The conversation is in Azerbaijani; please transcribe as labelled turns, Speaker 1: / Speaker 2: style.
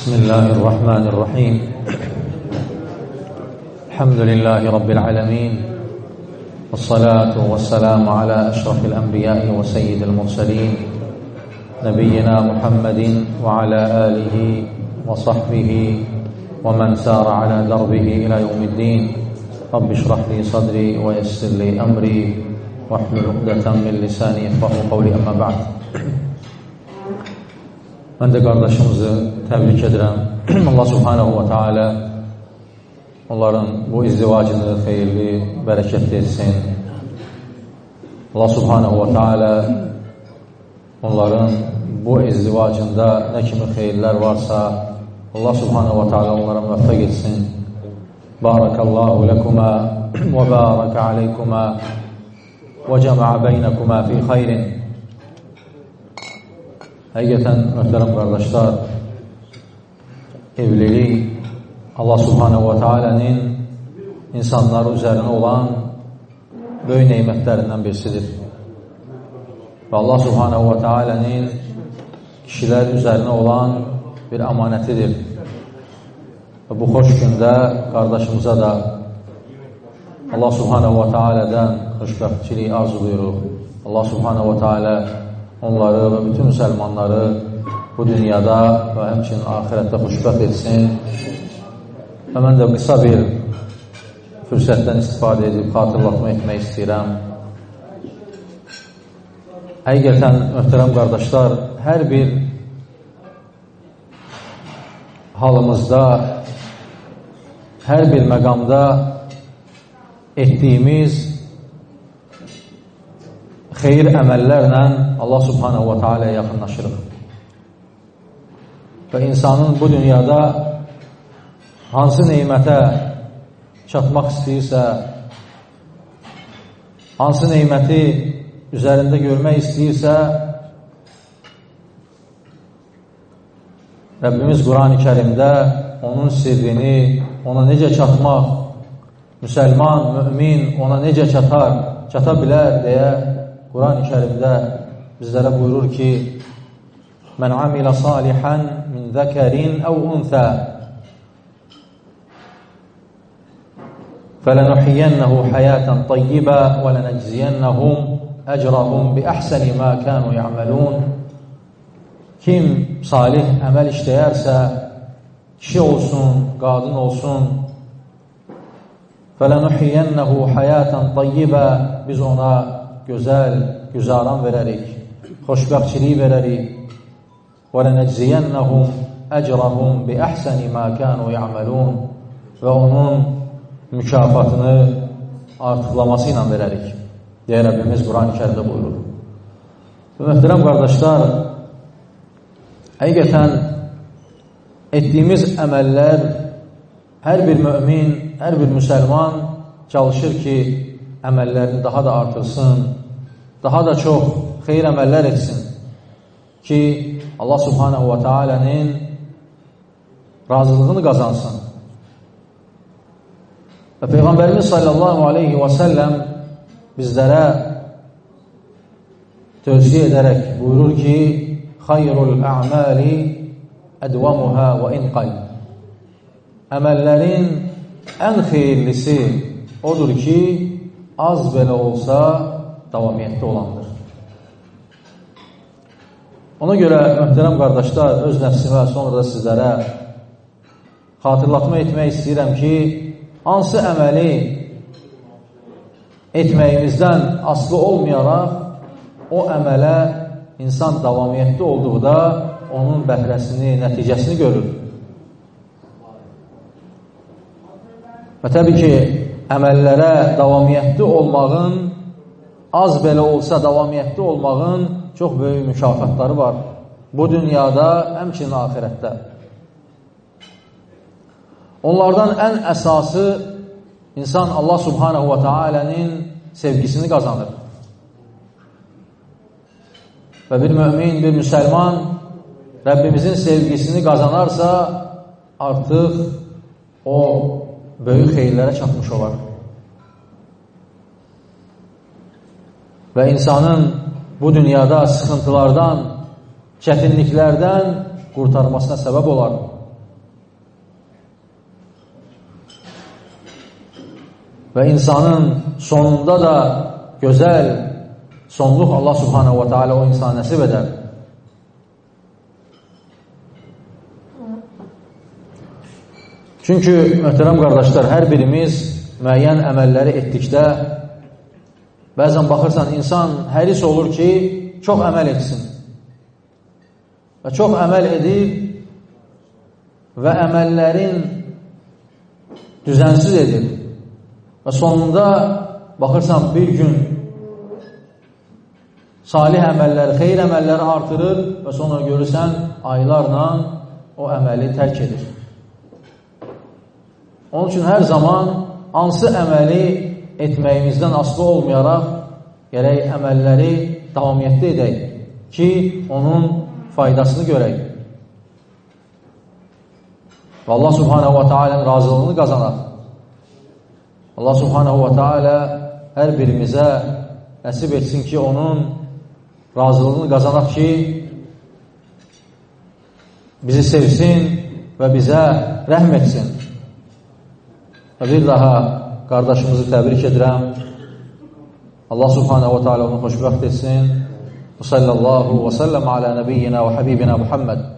Speaker 1: بسم الله الرحمن الرحيم الحمد لله رب العالمين والصلاة والسلام على أشرف الأنبياء وسيد المرسلين نبينا محمد وعلى آله وصحبه ومن سار على دربه إلى يوم الدين رب اشرح لي صدري ويسر لي أمري واحلل عقدة من لساني يفقهوا قولي أما بعد. Mən də qardaşımızı təbrik edirəm. Allah subhanahu wa ta'ala onların bu izdivacını xeyirli, bərəkətli etsin. Allah subhanahu wa ta'ala onların bu izdivacında nə kimi xeyirlər varsa Allah subhanahu wa ta'ala onlara müvəffəq etsin. Barakallahu lekuma və baraka aleykuma və cəma'a beynəkuma fi xeyrin. Həqiqətən, möhtərəm qardaşlar, evlilik Allah subhanahu wa ta'ala'nın insanlar üzərinə olan böyük neymətlərindən birisidir. Və Allah subhanahu wa ta'ala'nın kişilər üzərinə olan bir əmanətidir. Və bu xoş gündə qardaşımıza da Allah subhanahu wa ta'ala'dan xoşbəxtçiliyi arzuluyoruz. Allah subhanahu wa ta'ala onları və bütün müsəlmanları bu dünyada və həmçinin ahirətdə xoşbəxt etsin. Və mən də qısa bir fürsətdən istifadə edib xatırlatma etmək istəyirəm. Həqiqətən, möhtərəm qardaşlar, hər bir halımızda, hər bir məqamda etdiyimiz xeyir əməllərlə Allah subhanahu wa ta'ala yaxınlaşırıq. Və insanın bu dünyada hansı neymətə çatmaq istəyirsə, hansı neyməti üzərində görmək istəyirsə, Rəbbimiz Quran-ı Kərimdə onun sirrini, ona necə çatmaq, müsəlman, mümin ona necə çata bilər deyə Quran-ı Kərimdə bizlərə buyurur ki, Mən amilə salihan min zəkərin əv unthə fələnuhiyyənnəhu həyətən tayyibə və lənəcziyyənnəhum əcrahum bi əhsəni mə kənu ya'məlun. Kim salih əməl işləyərsə, kişi olsun, qadın olsun, fələnuhiyyənnəhu həyətən tayyibə, biz ona gözəl güzaran verərik, xoşbəxtçilik verərik. Və lənəcziyyənnəhum əcrahum bi əhsəni mə kənu ya'məlun, və onun mükafatını artıqlaması ilə verərik deyə Rəbbimiz Quran-ı Kərimdə buyurur. Və möhtərəm qardaşlar, həqiqətən etdiyimiz əməllər hər bir mömin, hər bir müsəlman çalışır ki, əməllərini daha da artırsın, daha da çox xeyir əməllər etsin ki, Allah subhanahu wa ta'ala'nın razılığını qazansın. Və Peyğəmbərimiz sallallahu aleyhi və səlləm bizlərə tövsiyə edərək buyurur ki, xayrul a'mali ədvamuha və inqal. Əməllərin ən xeyirlisi odur ki, az belə olsa davamiyyətli olandır. Ona görə, möhtərəm qardaşlar, öz nəfsimə, sonra da sizlərə xatırlatma etmək istəyirəm ki, hansı əməli etməyimizdən asılı olmayaraq, o əmələ insan davamiyyətli olduqda onun bəhrəsini, nəticəsini görür. Və təbii ki, əməllərə davamiyyətli olmağın, az belə olsa davamiyyətli olmağın çox böyük mükafatları var. Bu dünyada, həmçinin ahirətdə. Onlardan ən əsası insan Allah subhanahu wa ta'ala'nın sevgisini qazanır. Və bir mümin, bir müsəlman Rəbbimizin sevgisini qazanarsa, artıq o böyük xeyirlərə çatmış olar. Və insanın bu dünyada sıxıntılardan, çətinliklərdən qurtarmasına səbəb olar. və insanın sonunda da gözəl sonluq Allah subhanahu wa ta'ala o insana nəsib edər. Çünki möhtərəm qardaşlar, hər birimiz müəyyən əməlləri etdikdə bəzən baxırsan, insan həris olur ki, çox əməl etsin. Və çox əməl edir və əməllərin düzənsiz edir. Və sonunda baxırsan, bir gün salih əməlləri, xeyir əməlləri artırır və sonra görürsən, aylarla o əməli tərk edir. Onun üçün hər zaman hansı əməli etməyimizdən asılı olmayaraq gərək əməlləri davamiyyətli edək ki, onun faydasını görək. Və Allah subhanahu wa ta'ala'nın razılığını qazanaq. Allah subhanahu wa ta'ala hər birimizə nəsib etsin ki, onun razılığını qazanaq ki, bizi sevsin və bizə rəhm etsin. Və bir daha qardaşımızı təbrik edirəm. Allah subhanahu wa ta'ala onu xoşbəxt etsin. Və sallallahu və səlləm alə nəbiyyina və habibina Muhammed.